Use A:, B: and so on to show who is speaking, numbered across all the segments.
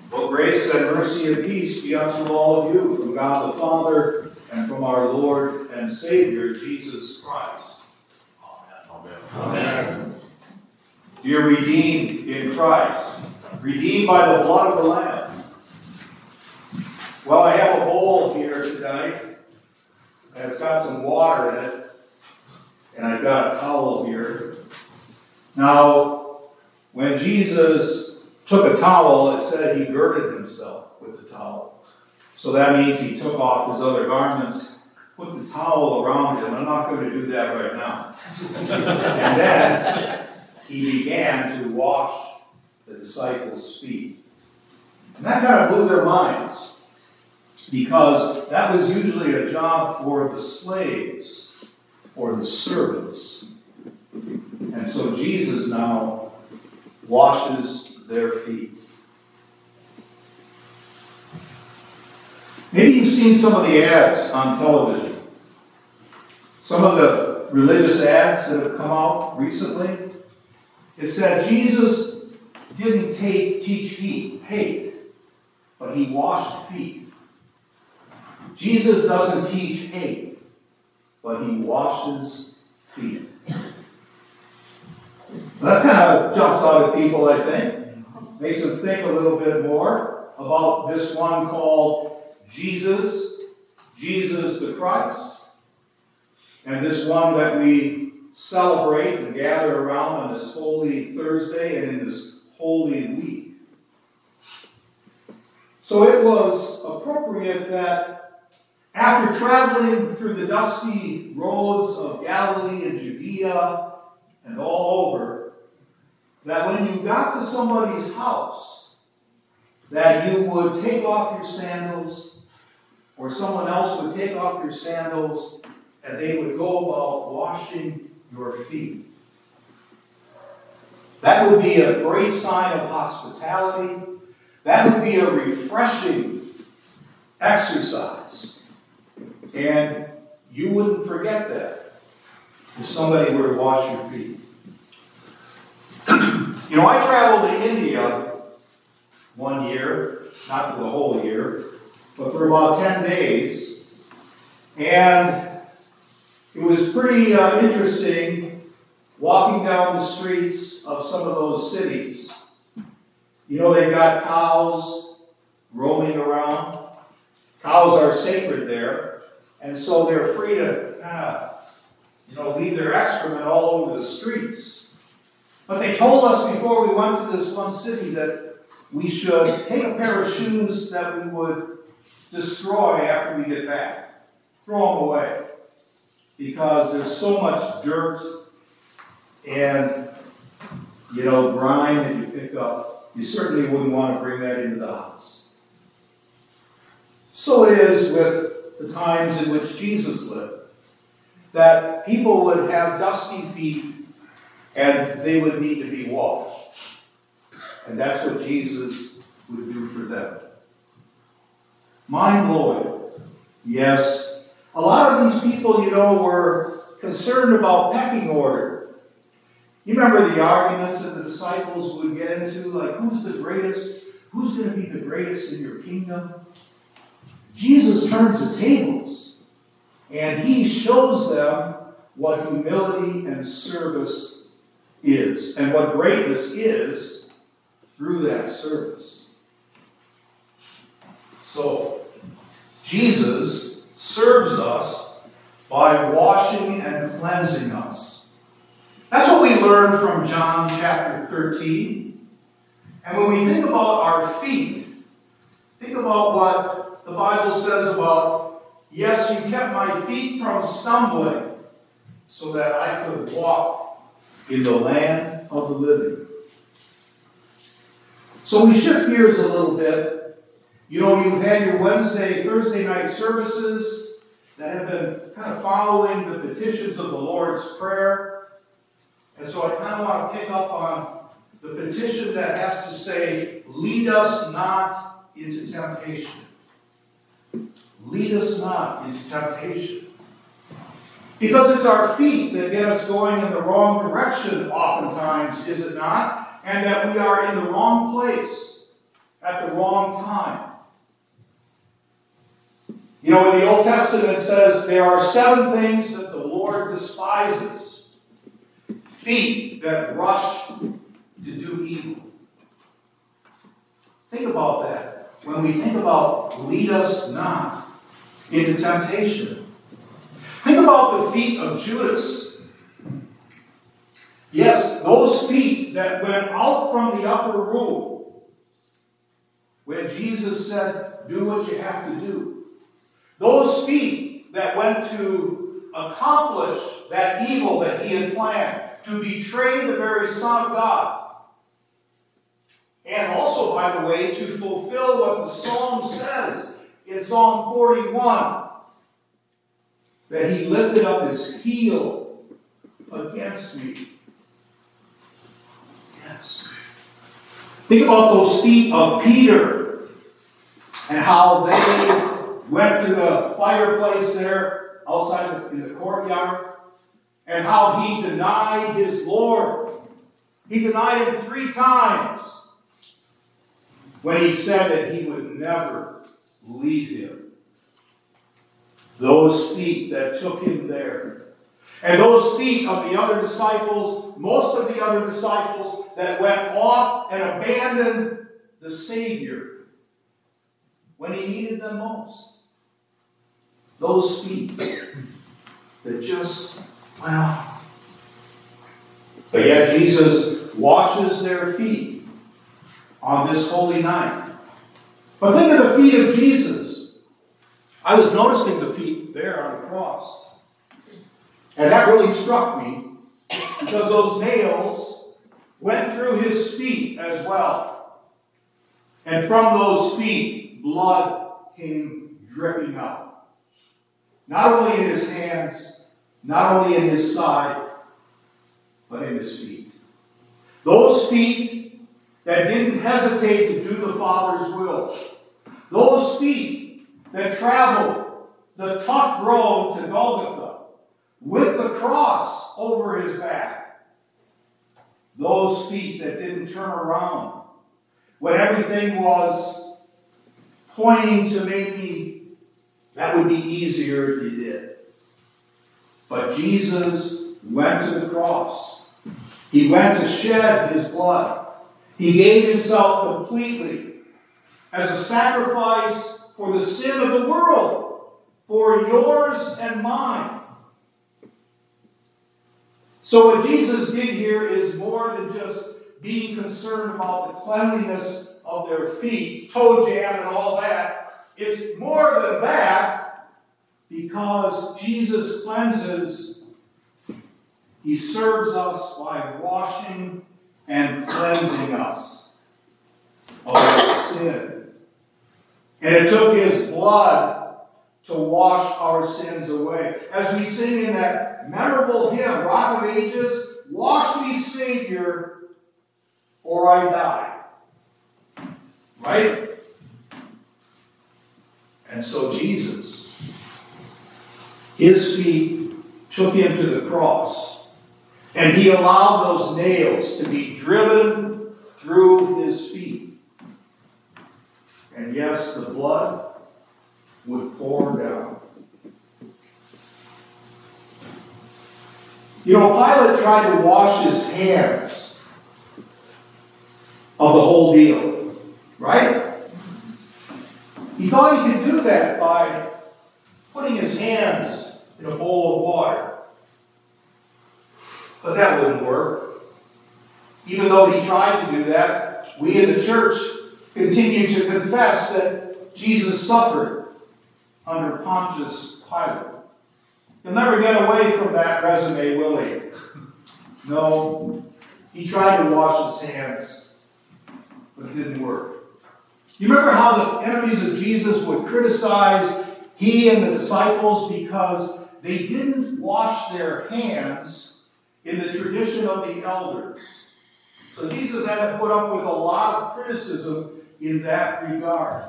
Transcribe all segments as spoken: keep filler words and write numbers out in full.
A: Well, grace and mercy and peace be unto all of you from God the Father and from our Lord and Savior, Jesus Christ. Amen. Amen. Amen. You're redeemed in Christ, redeemed by the blood of the Lamb. Well, I have a bowl here tonight, and it's got some water in it, and I've got a towel here. Now, when Jesus took a towel, it said he girded himself with the towel. So that means he took off his other garments, put the towel around him. I'm not going to do that right now. And then he began to wash the disciples' feet. And that kind of blew their minds, because that was usually a job for the slaves or the servants. And so Jesus now washes their feet. Maybe you've seen some of the ads on television. Some of the religious ads that have come out recently. It said Jesus didn't take, teach heat, hate, but he washed feet. Jesus doesn't teach hate, but he washes feet. Well, that kind of jumps out at people, I think. Makes them think a little bit more about this one called Jesus, Jesus the Christ, and this one that we celebrate and gather around on this Holy Thursday and in this Holy Week. So it was appropriate that after traveling through the dusty roads of Galilee and Judea and all over, that when you got to somebody's house, that you would take off your sandals, or someone else would take off your sandals, and they would go about washing your feet. That would be a great sign of hospitality. That would be a refreshing exercise. And you wouldn't forget that if somebody were to wash your feet. You know, I traveled to India one year, not for the whole year, but for about ten days. And it was pretty uh, interesting walking down the streets of some of those cities. You know, they've got cows roaming around. Cows are sacred there. And so they're free to kind of, you know, leave their excrement all over the streets. But they told us before we went to this one city that we should take a pair of shoes that we would destroy after we get back. Throw them away. Because there's so much dirt and, you know, grime that you pick up. You certainly wouldn't want to bring that into the house. So it is with the times in which Jesus lived, that people would have dusty feet and they would need to be washed. And that's what Jesus would do for them. Mind-blowing. Yes. A lot of these people, you know, were concerned about pecking order. You remember the arguments that the disciples would get into, like, who's the greatest? Who's going to be the greatest in your kingdom? Jesus turns the tables, and he shows them what humility and service is, and what greatness is through that service. So, Jesus serves us by washing and cleansing us. That's what we learn from John chapter thirteen. And when we think about our feet, think about what the Bible says about, yes, you kept my feet from stumbling so that I could walk in the land of the living. So we shift gears a little bit. You know, you've had your Wednesday, Thursday night services that have been kind of following the petitions of the Lord's Prayer. And so I kind of want to pick up on the petition that has to say, lead us not into temptation. Lead us not into temptation. Because it's our feet that get us going in the wrong direction oftentimes, is it not? And that we are in the wrong place. at the wrong time. You know, in the Old Testament it says there are seven things that the Lord despises. Feet that rush to do evil. Think about that. When we think about lead us not into temptation. Think about the feet of Judas. Yes, those feet that went out from the upper room when Jesus said, do what you have to do. Those feet that went to accomplish that evil that he had planned, to betray the very Son of God. And also, by the way, to fulfill what the Psalm says in Psalm forty-one, that he lifted up his heel against me. Yes. Think about those feet of Peter and how they went to the fireplace there outside in the courtyard and how he denied his Lord. He denied him three times when he said that he would never leave him. Those feet that took him there. And those feet of the other disciples, most of the other disciples that went off and abandoned the Savior when he needed them most. Those feet that just, well. But yet Jesus washes their feet on this holy night. But think of the feet of Jesus. I was noticing the feet there on the cross. And that really struck me because those nails went through his feet as well. And from those feet, blood came dripping out. Not only in his hands, not only in his side, but in his feet. Those feet that didn't hesitate to do the Father's will. Those feet that traveled the tough road to Golgotha with the cross over his back. Those feet that didn't turn around when everything was pointing to maybe that would be easier if you did. But Jesus went to the cross. He went to shed his blood. He gave himself completely as a sacrifice for the sin of the world, for yours and mine. So what Jesus did here is more than just being concerned about the cleanliness of their feet, toe jam and all that. It's more than that, because Jesus cleanses. He serves us by washing and cleansing us of our sin. And it took his blood to wash our sins away. As we sing in that memorable hymn, Rock of Ages, wash me, Savior, or I die. Right? And so Jesus, his feet took him to the cross. And he allowed those nails to be driven through his feet. And yes, the blood would pour down. You know, Pilate tried to wash his hands of the whole deal, right? He thought he could do that by putting his hands in a bowl of water. But that wouldn't work. Even though he tried to do that, we in the church continue to confess that Jesus suffered under Pontius Pilate. He'll never get away from that resume, will he? No. He tried to wash his hands, but it didn't work. You remember how the enemies of Jesus would criticize he and the disciples because they didn't wash their hands in the tradition of the elders. So Jesus had to put up with a lot of criticism in that regard.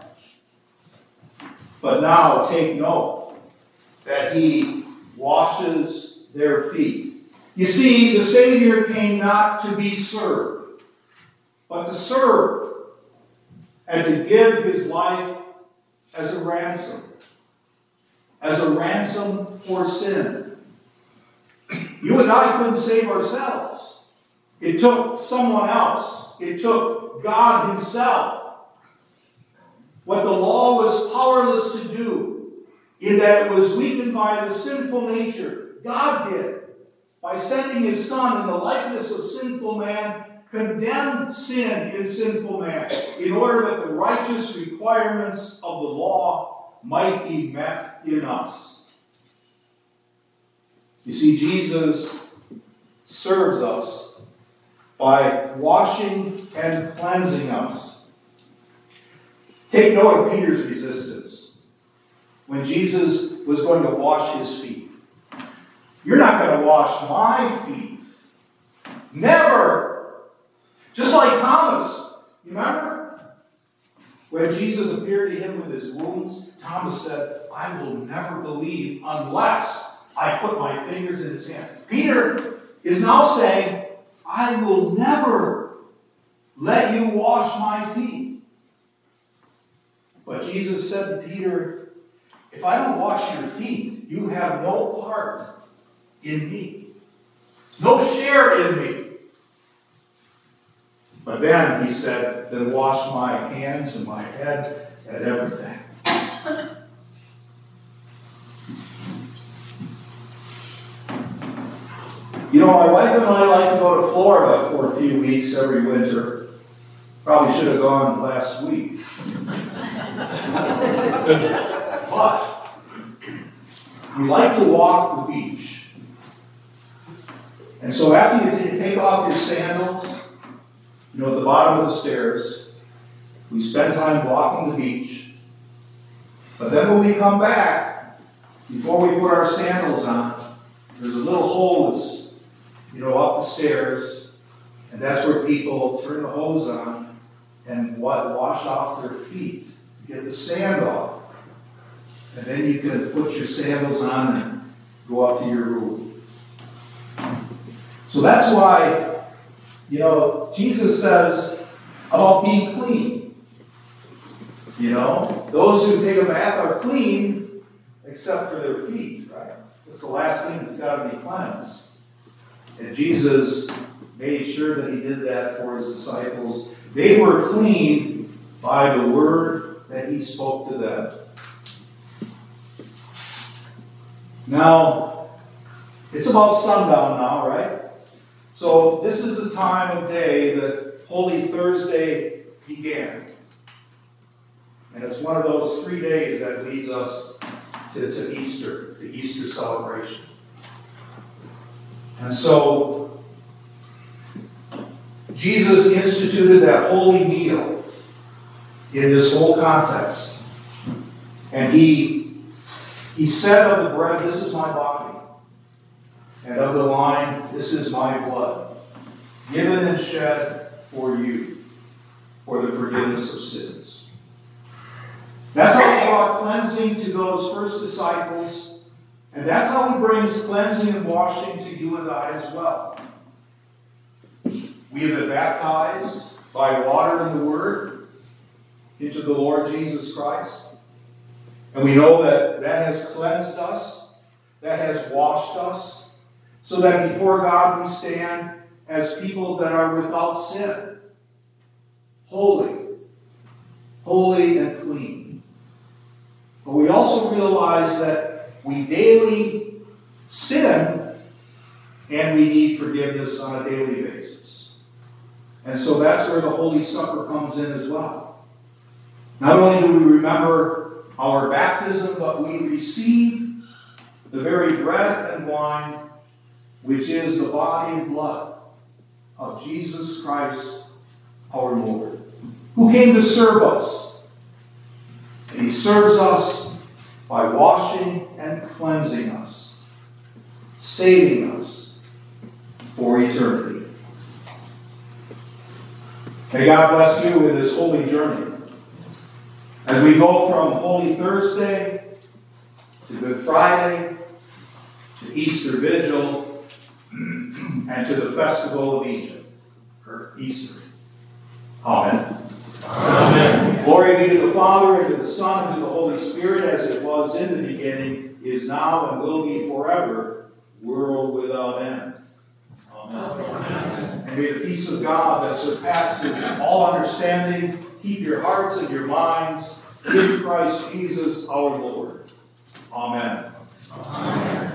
A: But now take note that he washes their feet. You see, the Savior came not to be served, but to serve and to give his life as a ransom, as a ransom for sin. You and I couldn't save ourselves. It took someone else. It took God himself. What the law was powerless to do, in that it was weakened by the sinful nature, God did, by sending his Son in the likeness of sinful man, condemned sin in sinful man, in order that the righteous requirements of the law might be met in us. You see, Jesus serves us by washing and cleansing us. Take note of Peter's resistance when Jesus was going to wash his feet. You're not going to wash my feet. Never. Just like Thomas. You remember? When Jesus appeared to him with his wounds, Thomas said, I will never believe unless I put my fingers in his hands. Peter is now saying, I will never let you wash my feet. But Jesus said to Peter, if I don't wash your feet, you have no part in me. No share in me. But then he said, then wash my hands and my head and everything. You know, my wife and I like to go to Florida for a few weeks every winter. Probably should have gone last week. But we like to walk the beach. And so after you t- take off your sandals, you know, at the bottom of the stairs, we spend time walking the beach. But then when we come back, before we put our sandals on, there's a little hose, you know, up the stairs, and that's where people turn the hose on and what, wash off their feet, get the sand off. And then you can put your sandals on and go up to your room. So that's why, you know, Jesus says about being clean. You know, those who take a bath are clean except for their feet, right? That's the last thing that's got to be cleansed. And Jesus made sure that he did that for his disciples. They were clean by the word that he spoke to them. Now, it's about sundown now, right? So this is the time of day that Holy Thursday began. And it's one of those three days that leads us to, to Easter, the Easter celebration. And so, Jesus instituted that holy meal in this whole context. And he, he said of the bread, this is my body. And of the wine, this is my blood, given and shed for you, for the forgiveness of sins. That's how he brought cleansing to those first disciples. And that's how he brings cleansing and washing to you and I as well. We have been baptized by water and the Word into the Lord Jesus Christ. And we know that that has cleansed us, that has washed us, so that before God we stand as people that are without sin, holy, holy and clean. But we also realize that we daily sin, and we need forgiveness on a daily basis. And so that's where the Holy Supper comes in as well. Not only do we remember our baptism, but we receive the very bread and wine, which is the body and blood of Jesus Christ, our Lord, who came to serve us. And he serves us by washing and cleansing us, saving us for eternity. May God bless you in this holy journey. As we go from Holy Thursday to Good Friday, to Easter Vigil, and to the Festival of Egypt, or Easter. Amen.
B: Amen.
A: Glory be to the Father, and to the Son, and to the Holy Spirit, as it was in the beginning, is now, and will be forever, world without end. Amen. Amen. And may the peace of God that surpasses all understanding keep your hearts and your minds in Christ Jesus our Lord. Amen. Amen.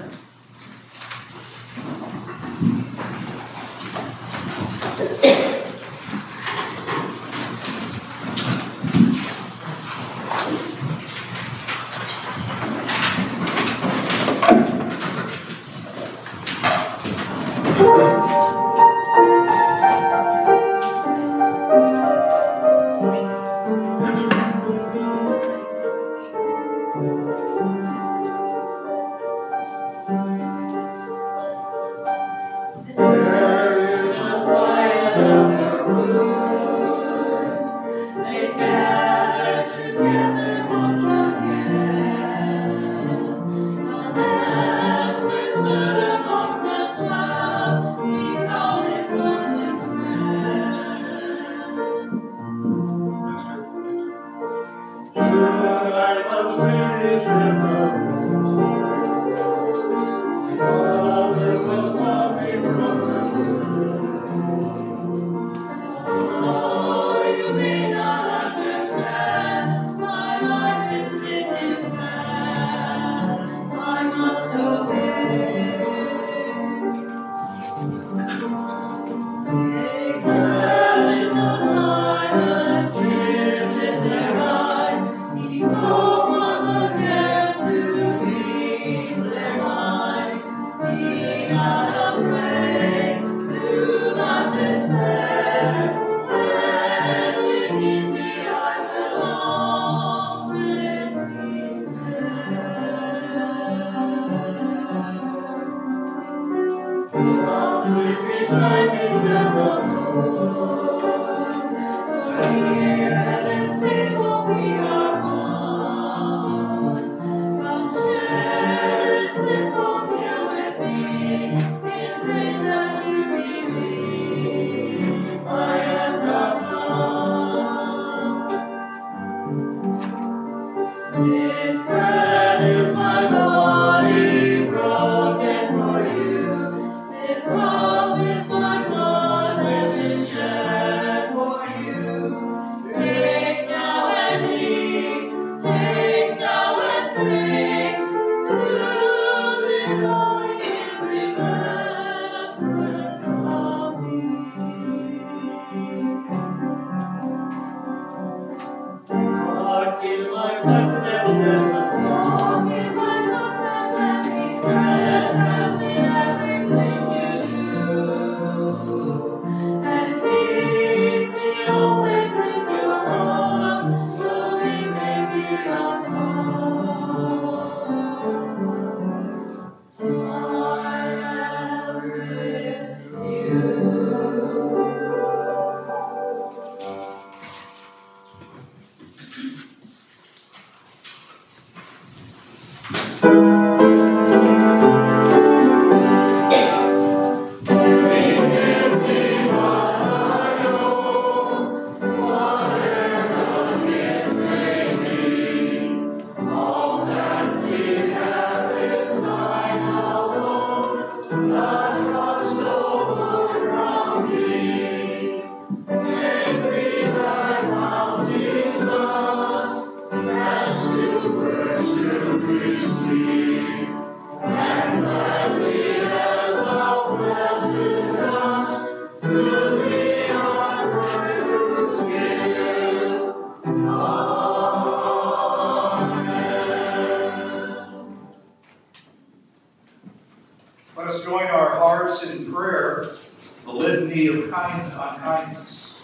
A: Let us join our hearts in prayer, the litany of kind on kindness.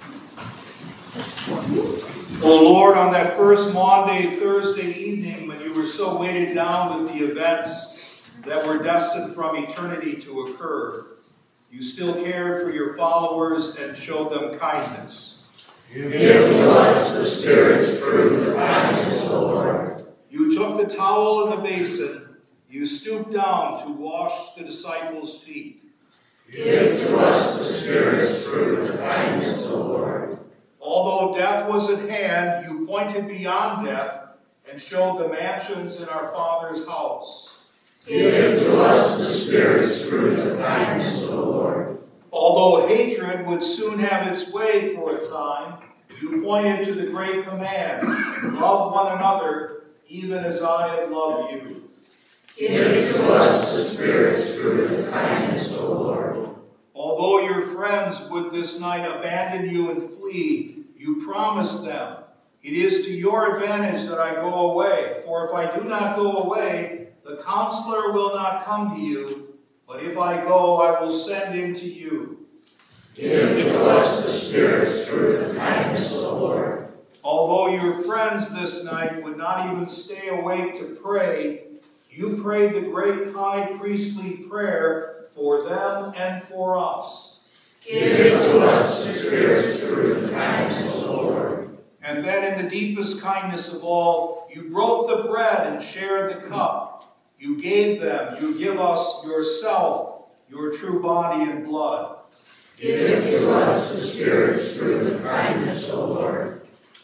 A: O Lord, on that first Maundy Thursday evening when you were so weighted down with the events that were destined from eternity to occur, you still cared for your followers and showed them kindness.
B: Give to us the Spirit's fruit of kindness, O Lord.
A: You took the towel and the basin. You stooped down to wash the disciples' feet.
B: Give to us the Spirit's fruit of kindness, O Lord.
A: All Although death was at hand, you pointed beyond death and showed the mansions in our Father's house.
B: Give to us the Spirit's fruit of kindness, O Lord.
A: Although hatred would soon have its way for a time, you pointed to the great command, love one another, even as I have loved you.
B: Give to us the Spirit's fruit of kindness, O Lord.
A: Although your friends would this night abandon you and flee, you promised them, it is to your advantage that I go away, for if I do not go away, the Counselor will not come to you, but if I go, I will send him to you.
B: Give to us the Spirit's fruit of kindness, O Lord.
A: Although your friends this night would not even stay awake to pray, you prayed the great high priestly prayer for them and for us.
B: Give to us the Spirit's fruit of kindness, O Lord.
A: And then in the deepest kindness of all, you broke the bread and shared the cup. You gave them, you give us yourself, your true body and blood.
B: Give to us the Spirit's fruit of kindness, O Lord.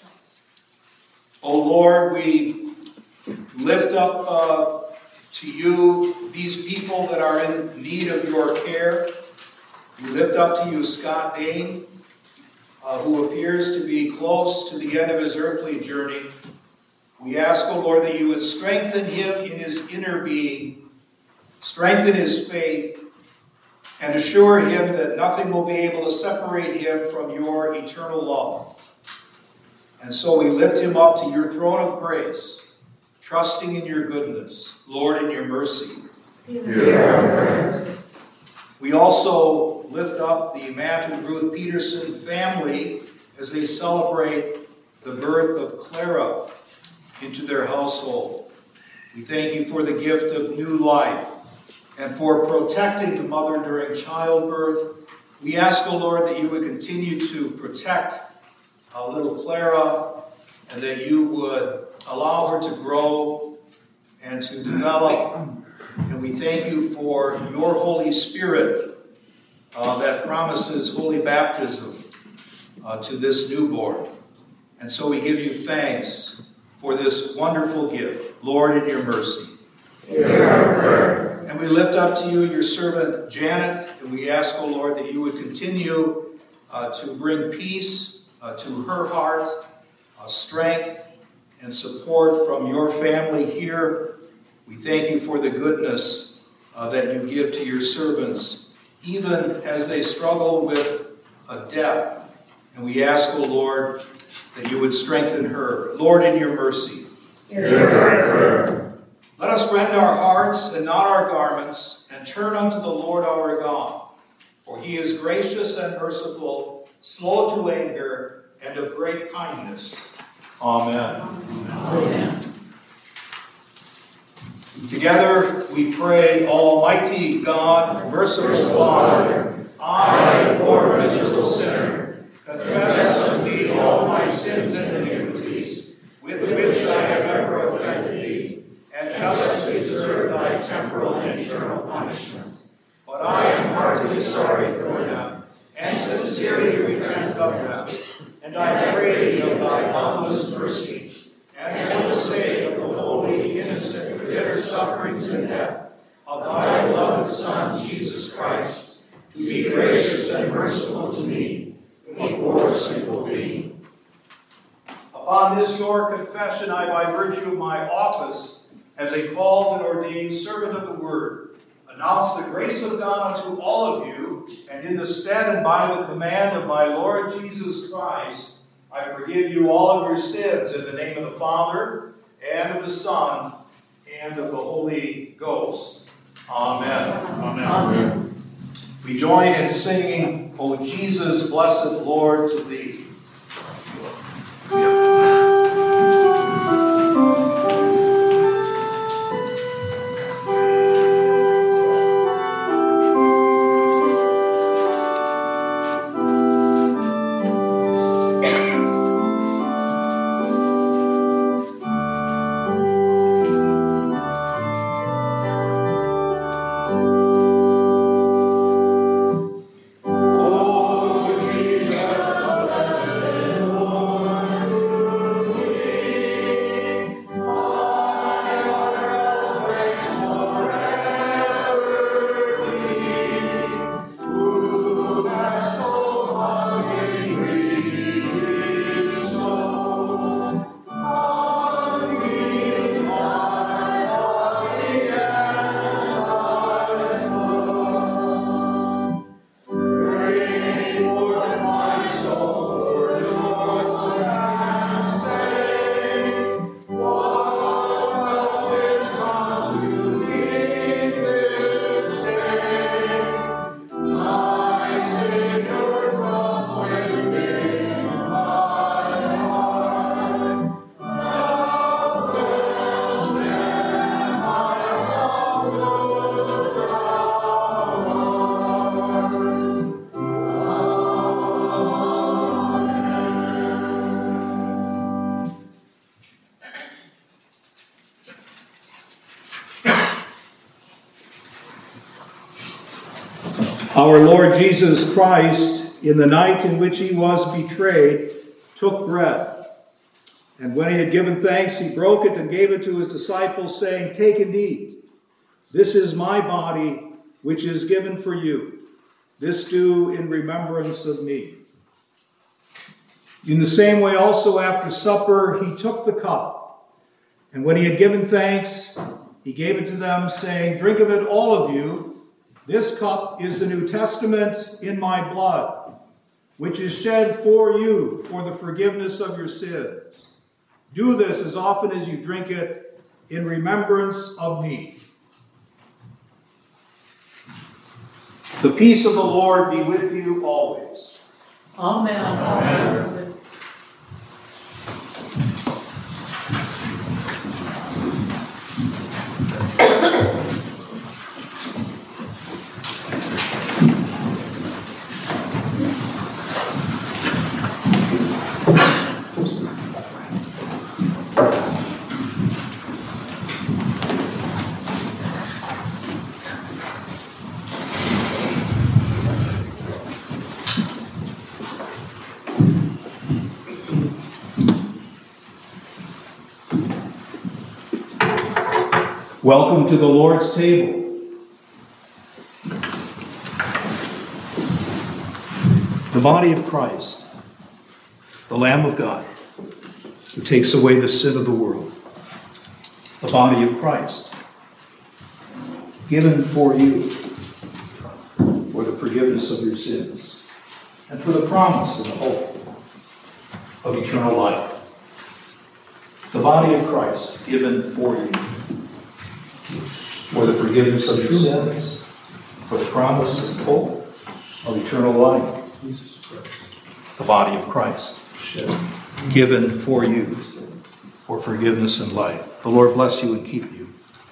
A: O Lord, we lift up uh, to you these people that are in need of your care. We lift up to you Scott Dane, uh, who appears to be close to the end of his earthly journey. We ask, O Lord, that you would strengthen him in his inner being, strengthen his faith, and assure him that nothing will be able to separate him from your eternal love. And so we lift him up to your throne of grace, trusting in your goodness, Lord, in your mercy.
B: Yeah.
A: We also lift up the Matt and Ruth Peterson family as they celebrate the birth of Clara into their household. We thank you for the gift of new life and for protecting the mother during childbirth. We ask, O Lord, that you would continue to protect uh, little Clara and that you would allow her to grow and to develop. And we thank you for your Holy Spirit uh, that promises holy baptism uh, to this newborn. And so we give you thanks for this wonderful gift, Lord, in your mercy.
B: Hear our prayer.
A: And we lift up to you your servant Janet, and we ask, O Lord, that you would continue uh, to bring peace uh, to her heart, uh, strength and support from your family here. We thank you for the goodness uh, that you give to your servants, even as they struggle with a death. And we ask, O Lord, that you would strengthen her. Lord, in your mercy.
B: Hear our prayer.
A: Let us rend our hearts and not our garments, and turn unto the Lord our God. For he is gracious and merciful, slow to anger, and of great kindness. Amen.
B: Amen.
A: Together we pray, Almighty God, merciful Father, I, a poor miserable sinner, confess unto thee all my sins and iniquities, with which I have ever offended thee, and justly deserve thy temporal and eternal punishment. But I am heartily sorry for them, and sincerely repent of them. And I pray thee of thy boundless mercy, and for the sake of the holy, innocent, bitter sufferings and death of thy beloved Son, Jesus Christ, to be gracious and merciful to me, a poor sinful being. Upon this your confession, I, by virtue of my office as a called and ordained servant of the Word, announce the grace of God unto all of you, and in the stead and by the command of my Lord Jesus Christ, I forgive you all of your sins in the name of the Father, and of the Son, and of the Holy Ghost. Amen.
B: Amen. Amen.
A: We join in singing, O Jesus, blessed Lord, to thee.
B: Oh, Jesus,
A: Our Lord Jesus Christ, in the night in which he was betrayed, took bread. And when he had given thanks, he broke it and gave it to his disciples, saying, "Take and eat. This is my body, which is given for you. This do in remembrance of me." In the same way also after supper, he took the cup. And when he had given thanks, he gave it to them, saying, "Drink of it, all of you. This cup is the New Testament in my blood, which is shed for you for the forgiveness of your sins. Do this as often as you drink it in remembrance of me." The peace of the Lord be with you always.
B: Amen. Amen.
A: Welcome to the Lord's table. The body of Christ, the Lamb of God, who takes away the sin of the world. The body of Christ, given for you for the forgiveness of your sins and for the promise and the hope of eternal life. The body of Christ, given for you for the forgiveness of your sins, for the promise and hope of eternal life. The body of Christ, given for you for forgiveness and life. The Lord bless you and keep you.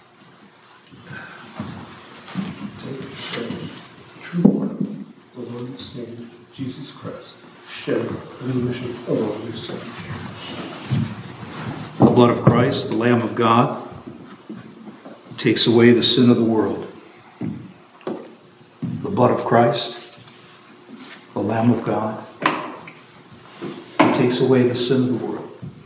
C: True Lord, the Lord and Savior, Jesus Christ, shed for the remission of all your sins.
A: The blood of Christ, the Lamb of God, takes away the sin of the world. The blood of Christ, the Lamb of God, who takes away the sin of the world.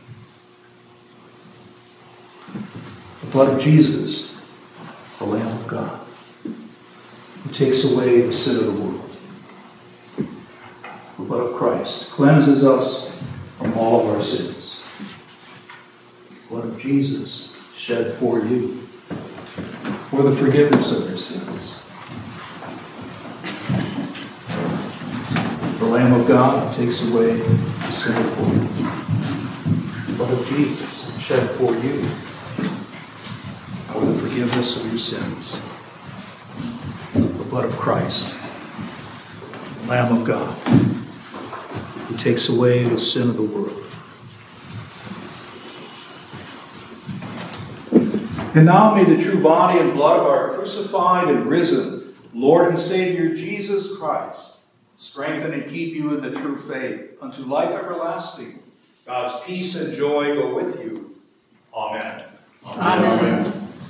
A: The blood of Jesus, the Lamb of God, who takes away the sin of the world. The blood of Christ cleanses us from all of our sins. The blood of Jesus shed for you for the forgiveness of your sins. The Lamb of God takes away the sin of the world. The blood of Jesus shed for you for the forgiveness of your sins. The blood of Christ, the Lamb of God, who takes away the sin of the world. And now may the true body and blood of our crucified and risen Lord and Savior Jesus Christ strengthen and keep you in the true faith unto life everlasting. God's peace and joy go with you. Amen.
B: Amen. Amen.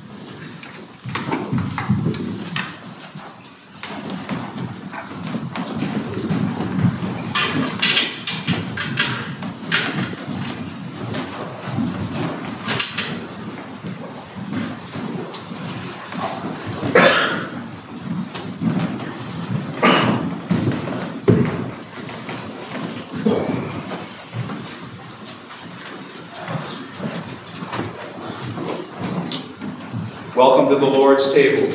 A: Welcome to the Lord's table.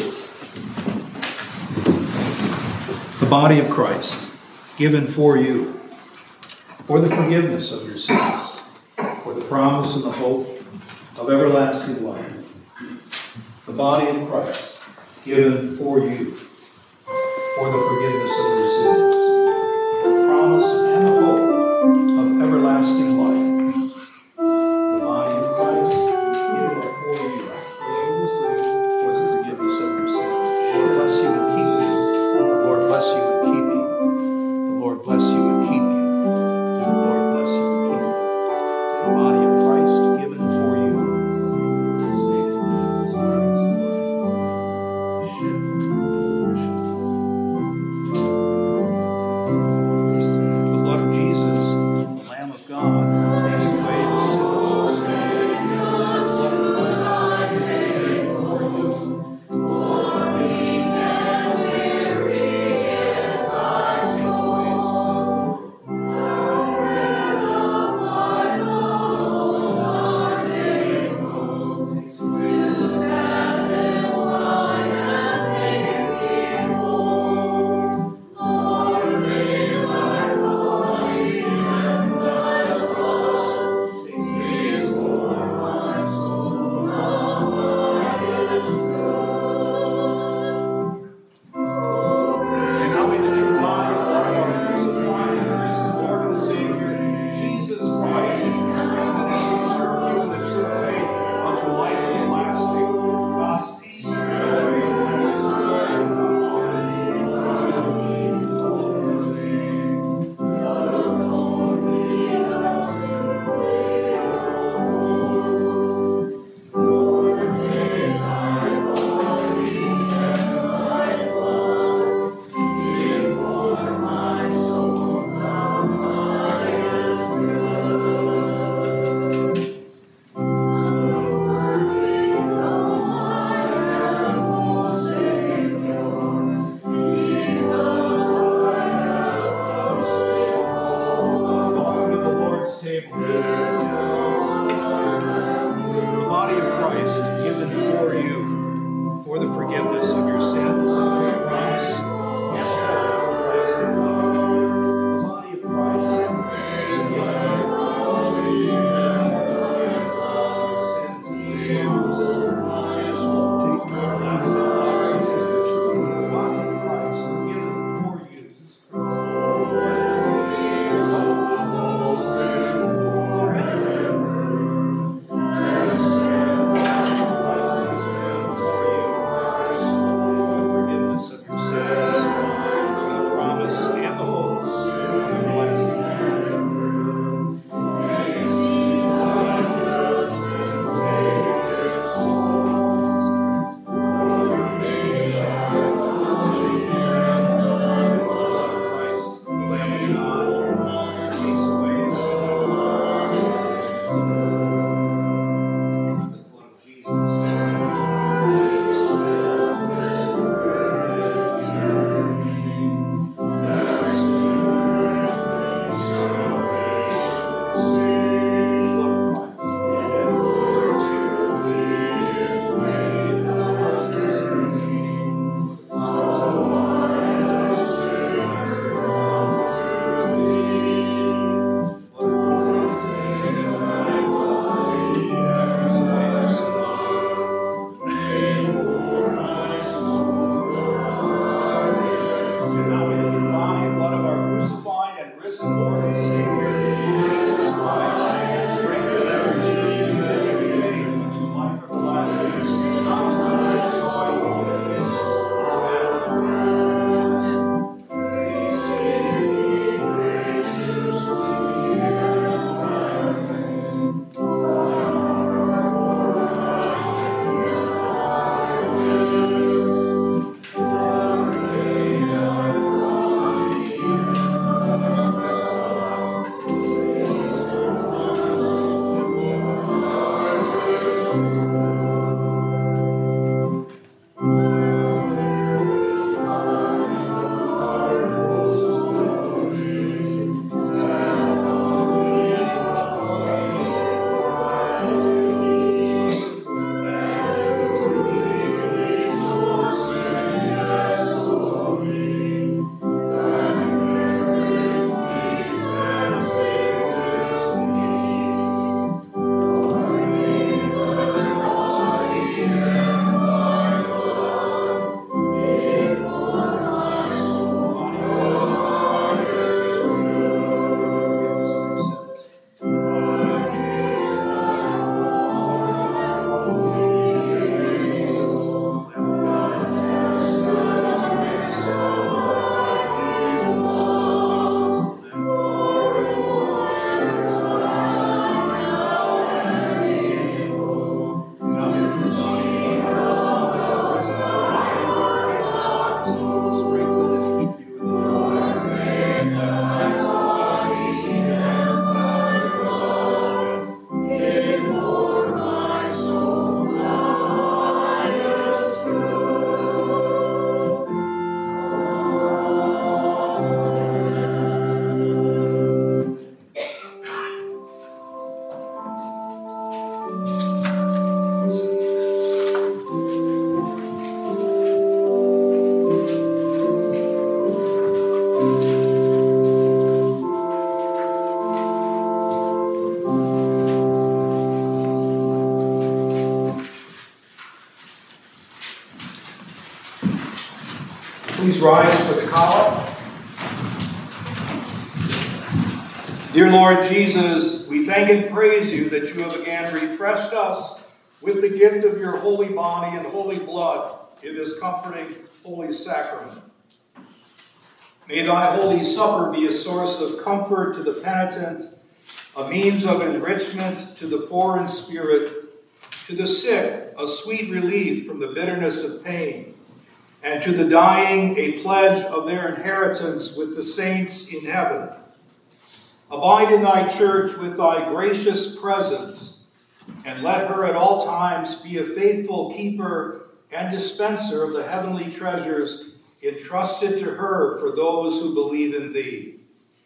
A: The body of Christ, given for you for the forgiveness of your sins, for the promise and the hope of everlasting life. The body of Christ, given for you for the forgiveness of your sins, for the promise and the hope of everlasting life. The body of Christ, given for you for the forgiveness of your sins. The Lord bless you and keep you. The Lord bless you and keep you. The Lord bless you and keep you. The Lord bless you and keep you. The body of Christ given for you. The Please rise for the collect. Dear Lord Jesus, we thank and praise you that you have again refreshed us with the gift of your holy body and holy blood in this comforting holy sacrament. May thy holy supper be a source of comfort to the penitent, a means of enrichment to the poor in spirit, to the sick a sweet relief from the bitterness of pain, and to the dying a pledge of their inheritance with the saints in heaven. Abide in thy church with thy gracious presence, and let her at all times be a faithful keeper and dispenser of the heavenly treasures entrusted to her for those who believe in thee.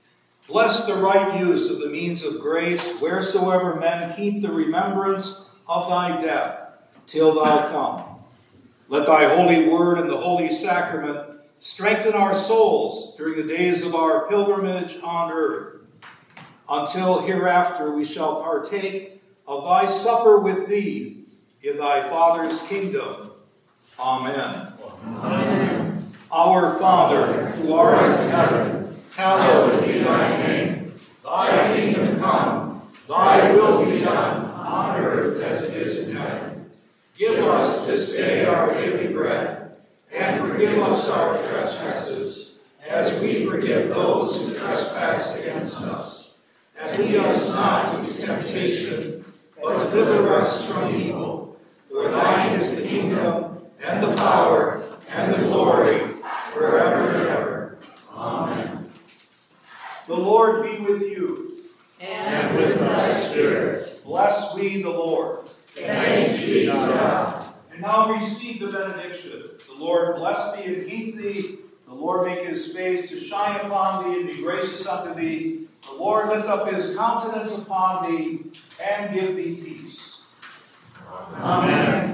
A: Bless the right use of the means of grace, wheresoever men keep the remembrance of thy death, till thou come. Let thy holy word and the holy sacrament strengthen our souls during the days of our pilgrimage on earth, until hereafter we shall partake of thy supper with thee in thy Father's kingdom. Amen.
B: Amen.
A: Our Father, who art in heaven, hallowed be thy name. Thy kingdom come, thy will be done, on earth as it is in heaven. Give us this day our daily bread, and forgive us our trespasses, as we forgive those who trespass against us. And lead us not into temptation, but deliver us from evil. For thine is the kingdom, and the power, and the glory, forever and ever. Amen. The Lord be with you.
B: And with thy spirit.
A: Bless we the Lord.
B: Thanks be to God.
A: And now receive the benediction. The Lord bless thee and keep thee. The Lord make his face to shine upon thee and be gracious unto thee. The Lord lift up his countenance upon thee and give thee peace. Amen.